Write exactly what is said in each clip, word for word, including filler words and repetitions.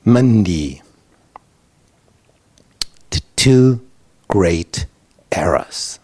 mundi, the two great errors.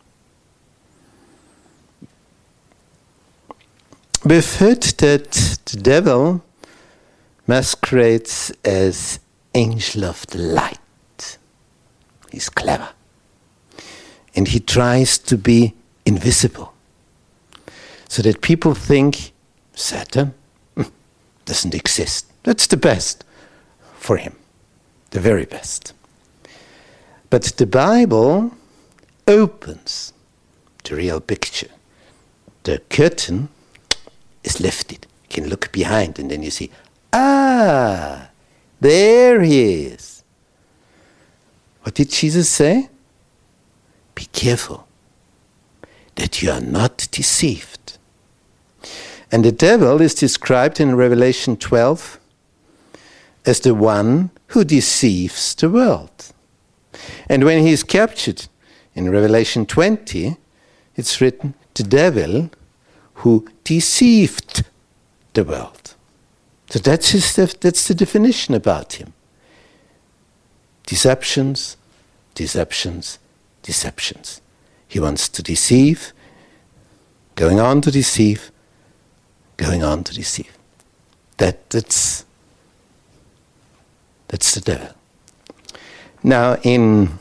We've heard that the devil masquerades as angel of the light. He's clever. And he tries to be invisible, so that people think Satan doesn't exist. That's the best for him, the very best. But the Bible opens the real picture. The curtain is lifted. You can look behind and then you see, ah, there he is. What did Jesus say? Be careful that you are not deceived. And the devil is described in Revelation twelve as the one who deceives the world. And when he is captured in Revelation twenty, it's written, the devil who deceived the world. So that's, his, that's the definition about him. Deceptions, deceptions, deceptions. He wants to deceive, going on to deceive, going on to deceive. That, that's, that's the devil. Now, in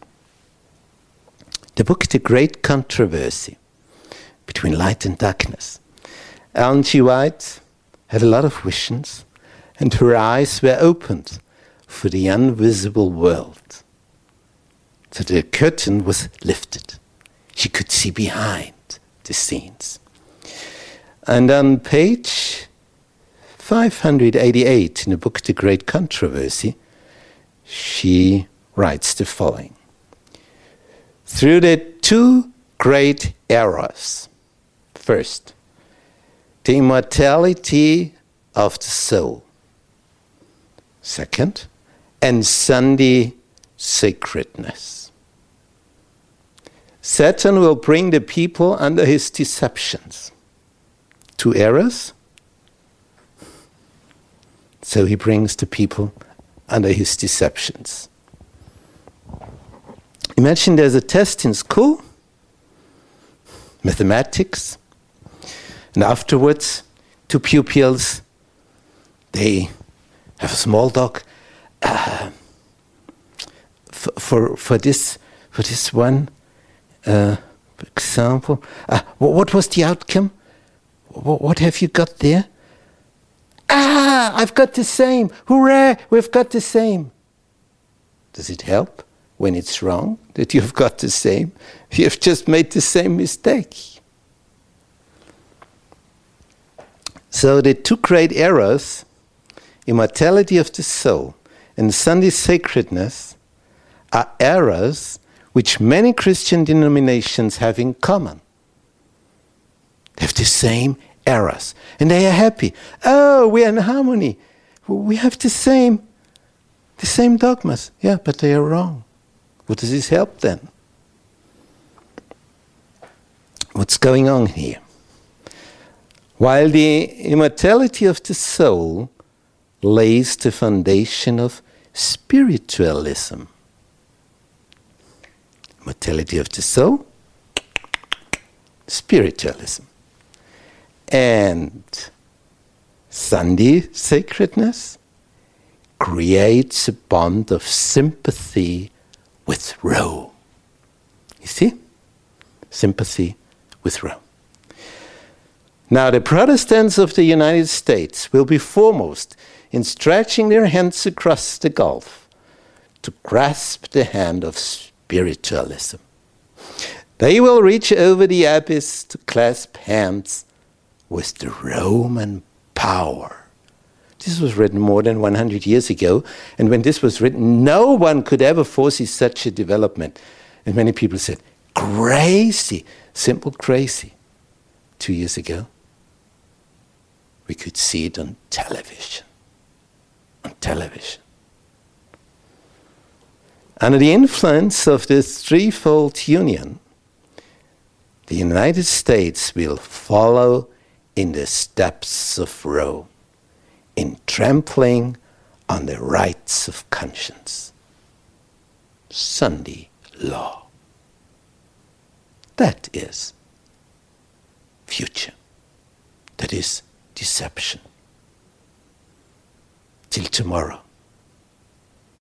the book The Great Controversy Between Light and Darkness, Ellen G. White had a lot of visions, and her eyes were opened for the invisible world. So the curtain was lifted. She could see behind the scenes. And on page five hundred eighty-eight in the book The Great Controversy, she writes the following. Through the two great errors, first, the immortality of the soul. Second, and Sunday sacredness. Satan will bring the people under his deceptions. Two errors. So he brings the people under his deceptions. Imagine there's a test in school, mathematics, and afterwards, two pupils, they have a small talk. Uh, for, for for this for this one uh, example, uh, what was the outcome? What, what have you got there? Ah, I've got the same. Hooray! We've got the same. Does it help when it's wrong that you've got the same? You've just made the same mistake. So the two great errors, immortality of the soul and Sunday sacredness, are errors which many Christian denominations have in common. They have the same errors, and they are happy. Oh, we are in harmony. We have the same, the same dogmas. Yeah, but they are wrong. What does this help then? What's going on here? While the immortality of the soul lays the foundation of spiritualism. Immortality of the soul, spiritualism. And Sunday sacredness creates a bond of sympathy with Rome. You see? Sympathy with Rome. Now, the Protestants of the United States will be foremost in stretching their hands across the gulf to grasp the hand of spiritualism. They will reach over the abyss to clasp hands with the Roman power. This was written more than one hundred years ago, and when this was written, no one could ever foresee such a development. And many people said, crazy, simple crazy. Two years ago, we could see it on television. On television. Under the influence of this threefold union, the United States will follow in the steps of Rome, in trampling on the rights of conscience. Sunday law. That is future. That is deception. Till tomorrow.